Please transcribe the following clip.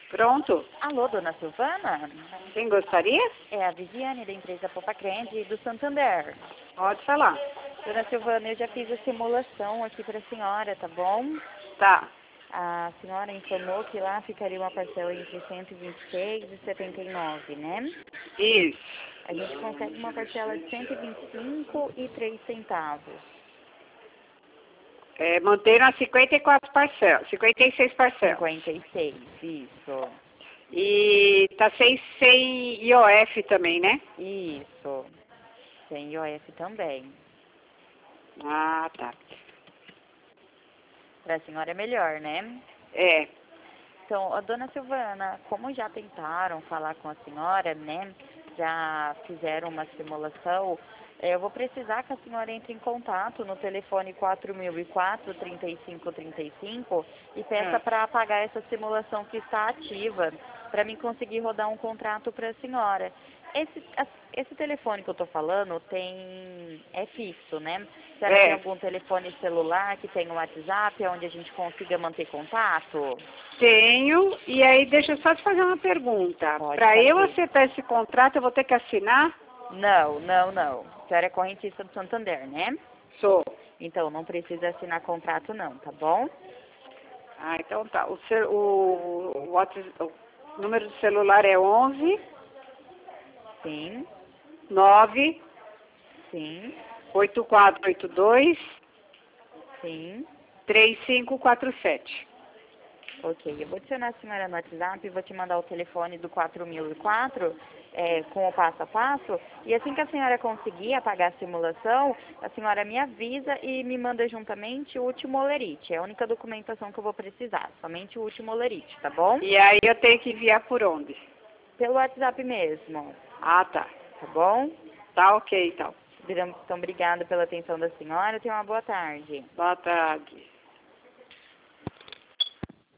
Pronto. Alô, dona Silvana? Quem gostaria? É a Viviane, da empresa Popacred, do Santander. Pode falar. Dona Silvana, eu já fiz a simulação aqui para a senhora, tá bom? Tá. A senhora informou que lá ficaria uma parcela entre 126 e 79, né? Isso. A gente consegue uma parcela de 125 e 3 centavos. Manteram as 54 parcelas, 56 parcelas. 56, isso. E tá sem IOF também, né? Isso. Tem IOF também. Ah, tá. Para a senhora é melhor, né? É. Então, a dona Silvana, como já tentaram falar com a senhora, né? Já fizeram uma simulação, eu vou precisar que a senhora entre em contato no telefone 4004-3535 e peça para apagar essa simulação que está ativa, para mim conseguir rodar um contrato para a senhora. Esse telefone que eu estou falando é fixo, né? A senhora tem algum telefone celular que tem um WhatsApp onde a gente consiga manter contato? Tenho, e aí deixa eu só te fazer uma pergunta. Para eu aceitar esse contrato, eu vou ter que assinar? Não. A senhora é correntista do Santander, né? Sou. Então, não precisa assinar contrato não, tá bom? Ah, então tá. O número do celular é 11 Sim. 9 Sim. 8482 Sim. 3547. Ok, eu vou adicionar a senhora no WhatsApp e vou te mandar o telefone do 4004 com o passo a passo. E assim que a senhora conseguir apagar a simulação, a senhora me avisa e me manda juntamente o último olerite. É a única documentação que eu vou precisar, somente o último olerite, tá bom? E aí eu tenho que enviar por onde? Pelo WhatsApp mesmo. Ah, tá. Tá bom? Tá ok, então. Então, obrigada pela atenção da senhora. Tenha uma boa tarde. Boa tarde.